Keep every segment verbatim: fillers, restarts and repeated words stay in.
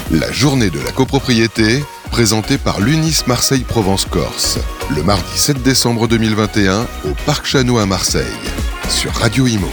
La journée de la copropriété, présentée par l'Unis Marseille Provence-Corse, le mardi sept décembre deux mille vingt et un au Parc Chano à Marseille, sur Radio Imo.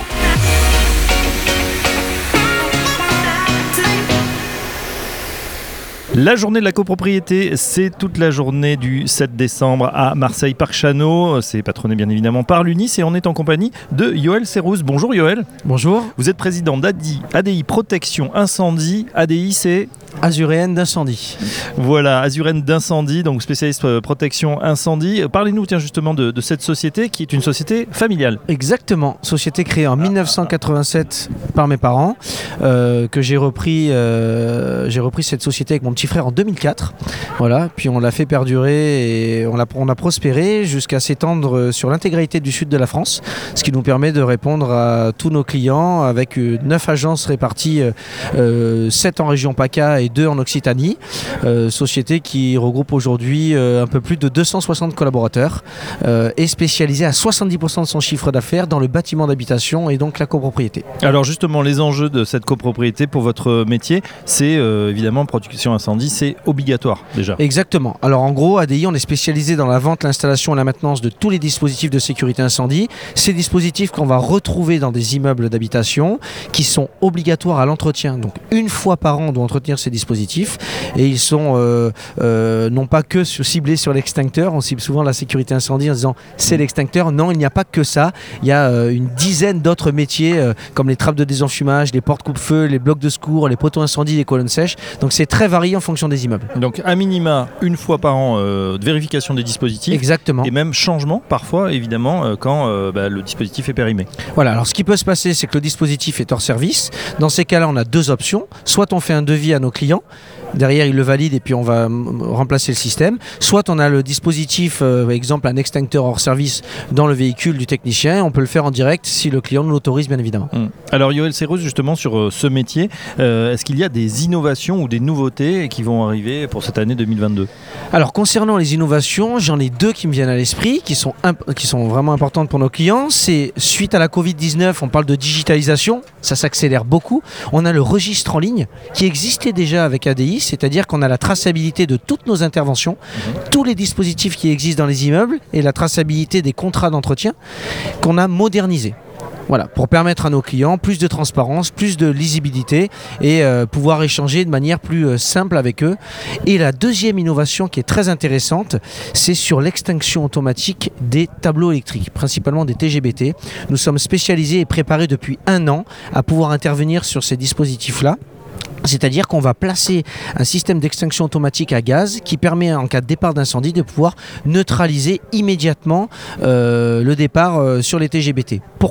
La journée de la copropriété, c'est toute la journée du sept décembre à Marseille Parc Chano. C'est patronné bien évidemment par l'Unis et on est en compagnie de Yoël Serrouz. Bonjour Yoël. Bonjour. Vous êtes président d'A D I, A D I Protection Incendie. A D I c'est Azuréenne d'incendie. Voilà, Azuréenne d'incendie, donc spécialiste euh, protection incendie. Parlez-nous tiens justement de, de cette société qui est une société familiale. Exactement, société créée en mille neuf cent quatre-vingt-sept par mes parents, euh, que j'ai repris, euh, j'ai repris cette société avec mon petit frère en deux mille quatre. Voilà, puis on l'a fait perdurer et on a, on a prospéré jusqu'à s'étendre sur l'intégralité du sud de la France, ce qui nous permet de répondre à tous nos clients avec neuf agences réparties, euh, sept en région PACA et deux en Occitanie. Euh, société qui regroupe aujourd'hui euh, un peu plus de deux cent soixante collaborateurs euh, et spécialisée à soixante-dix pour cent de son chiffre d'affaires dans le bâtiment d'habitation et donc la copropriété. Alors justement, les enjeux de cette copropriété pour votre métier, c'est euh, évidemment protection incendie, c'est obligatoire déjà. Exactement. Alors en gros, A D I, on est spécialisé dans la vente, l'installation et la maintenance de tous les dispositifs de sécurité incendie. Ces dispositifs qu'on va retrouver dans des immeubles d'habitation qui sont obligatoires à l'entretien. Donc une fois par an, on doit entretenir ces dispositifs et ils sont euh, euh, non pas que sur, ciblés sur l'extincteur. On cible souvent la sécurité incendie en disant c'est l'extincteur. Non, il n'y a pas que ça. Il y a euh, une dizaine d'autres métiers euh, comme les trappes de désenfumage, les portes coupe-feu, les blocs de secours, les poteaux incendie, les colonnes sèches. Donc c'est très varié en fonction des immeubles. Donc à minima une fois par an euh, de vérification des dispositifs. Exactement. Et même changement parfois évidemment euh, quand euh, bah, le dispositif est périmé. Voilà, alors ce qui peut se passer c'est que le dispositif est hors service. Dans ces cas-là on a deux options. Soit on fait un devis à nos clients, derrière ils le valident et puis on va m- remplacer le système. Soit on a le dispositif, euh, exemple un extincteur hors service dans le véhicule du technicien, on peut le faire en direct si le client nous l'autorise bien évidemment. Mmh. Alors Yoël Serrouz, justement sur euh, ce métier, euh, est-ce qu'il y a des innovations ou des nouveautés qui vont arriver pour cette année deux mille vingt-deux ? Alors concernant les innovations, j'en ai deux qui me viennent à l'esprit, qui sont, imp- qui sont vraiment importantes pour nos clients. C'est suite à la covid dix-neuf, on parle de digitalisation, ça s'accélère beaucoup. On a le registre en ligne qui existait déjà avec A D I, c'est-à-dire qu'on a la traçabilité de toutes nos interventions, mmh. tous les dispositifs qui existent dans les immeubles et la traçabilité des contrats d'entretien qu'on a modernisés. Voilà, pour permettre à nos clients plus de transparence, plus de lisibilité et euh, pouvoir échanger de manière plus euh, simple avec eux. Et la deuxième innovation qui est très intéressante, c'est sur l'extinction automatique des tableaux électriques, principalement des T G B T. Nous sommes spécialisés et préparés depuis un an à pouvoir intervenir sur ces dispositifs-là. C'est-à-dire qu'on va placer un système d'extinction automatique à gaz qui permet, en cas de départ d'incendie, de pouvoir neutraliser immédiatement euh, le départ euh, sur les T G B T. Pourquoi ?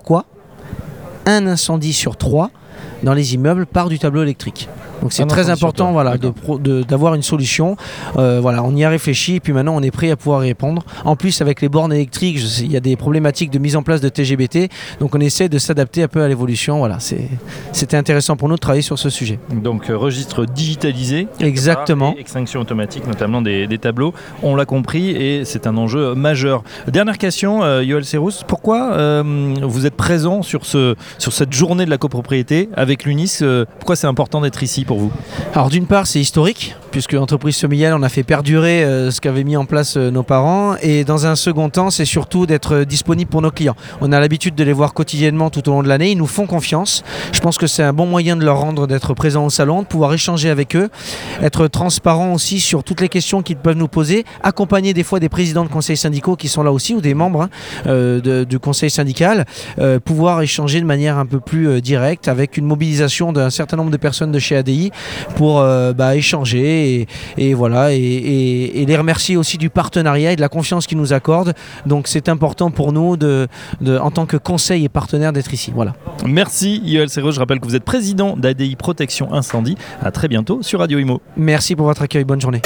Un incendie sur trois dans les immeubles part du tableau électrique. Donc c'est très important voilà, de pro, de, d'avoir une solution. Euh, voilà, on y a réfléchi et puis maintenant on est prêt à pouvoir y répondre. En plus avec les bornes électriques, je sais, il y a des problématiques de mise en place de T G B T. Donc on essaie de s'adapter un peu à l'évolution. Voilà, c'est, c'était intéressant pour nous de travailler sur ce sujet. Donc euh, registre digitalisé. Exactement. Et extinction automatique notamment des, des tableaux. On l'a compris et c'est un enjeu majeur. Dernière question, euh, Yoël Serrouz, pourquoi euh, vous êtes présent sur, ce, sur cette journée de la copropriété avec l'Unis euh, Pourquoi c'est important d'être ici pour vous ? Alors d'une part c'est historique puisque l'entreprise familiale on a fait perdurer euh, ce qu'avaient mis en place euh, nos parents et dans un second temps c'est surtout d'être disponible pour nos clients. On a l'habitude de les voir quotidiennement tout au long de l'année, ils nous font confiance. Je pense que c'est un bon moyen de leur rendre d'être présents au salon, de pouvoir échanger avec eux, être transparent aussi sur toutes les questions qu'ils peuvent nous poser, accompagner des fois des présidents de conseils syndicaux qui sont là aussi ou des membres hein, euh, de, du conseil syndical, euh, pouvoir échanger de manière un peu plus euh, directe avec une mobilisation d'un certain nombre de personnes de chez A D I pour euh, bah, échanger et, et voilà et, et, et les remercier aussi du partenariat et de la confiance qu'ils nous accordent. Donc c'est important pour nous de, de, en tant que conseil et partenaire d'être ici. Voilà. Merci Yoël Serrouz, je rappelle que vous êtes président d'A D I Protection Incendie. À très bientôt sur Radio Imo. Merci pour votre accueil, bonne journée.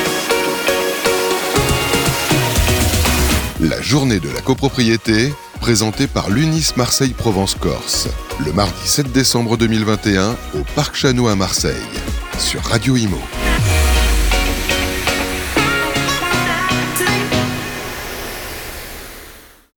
La journée de la copropriété, présentée par l'Unis Marseille Provence-Corse, le mardi sept décembre deux mille vingt et un au Parc Chano à Marseille, sur Radio Imo.